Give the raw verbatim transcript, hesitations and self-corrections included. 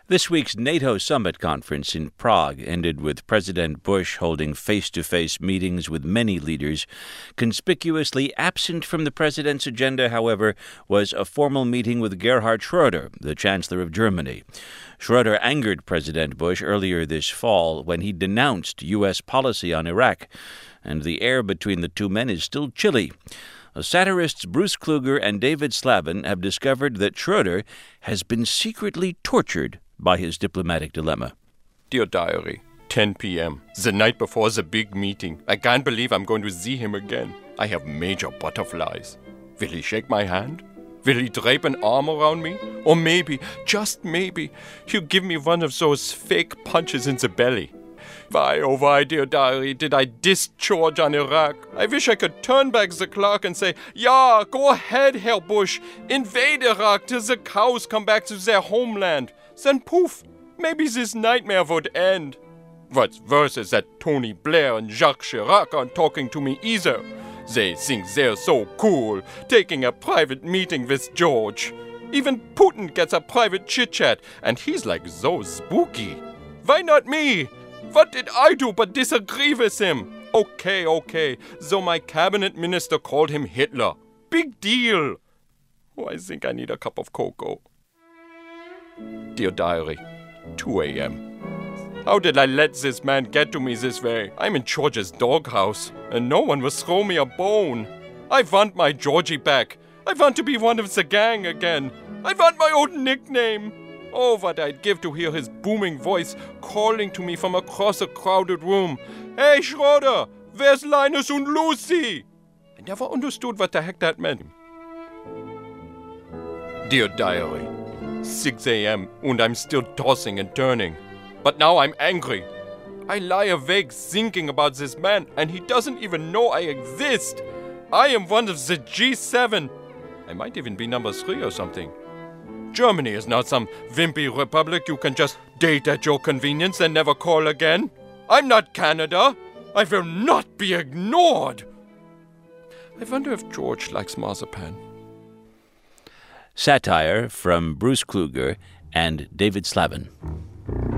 This week's NATO summit conference in Prague ended with President Bush holding face-to-face meetings with many leaders. Conspicuously absent from the president's agenda, however, was a formal meeting with Gerhard Schröder, the Chancellor of Germany. Schröder angered President Bush earlier this fall when he denounced U S policy on Iraq, and the air between the two men is still chilly. Satirists Bruce Kluger and David Slavin have discovered that Schröder has been secretly tortured by his diplomatic dilemma. Dear Diary, ten p.m., the night before the big meeting. I can't believe I'm going to see him again. I have major butterflies. Will he shake my hand? Will he drape an arm around me? Or maybe, just maybe, he'll give me one of those fake punches in the belly. Why, oh why, dear diary, did I discharge on Iraq? I wish I could turn back the clock and say, yeah, go ahead, Herr Bush, invade Iraq till the cows come back to their homeland. Then poof, maybe this nightmare would end. What's worse is that Tony Blair and Jacques Chirac aren't talking to me either. They think they're so cool, taking a private meeting with George. Even Putin gets a private chit-chat, and he's like so spooky. Why not me? What did I do but disagree with him? Okay, okay, so my cabinet minister called him Hitler. Big deal. Oh, I think I need a cup of cocoa. Dear diary, two a.m. How did I let this man get to me this way? I'm in George's doghouse, and no one will throw me a bone. I want my Georgie back. I want to be one of the gang again. I want my old nickname. Oh, what I'd give to hear his booming voice calling to me from across a crowded room. Hey, Schröder, where's Linus and Lucy? I never understood what the heck that meant. Dear diary, six a.m. and I'm still tossing and turning. But now I'm angry. I lie awake thinking about this man, and he doesn't even know I exist. I am one of the G seven. I might even be number three or something. Germany is not some wimpy republic you can just date at your convenience and never call again. I'm not Canada. I will not be ignored. I wonder if George likes marzipan. Satire from Bruce Kluger and David Slavin.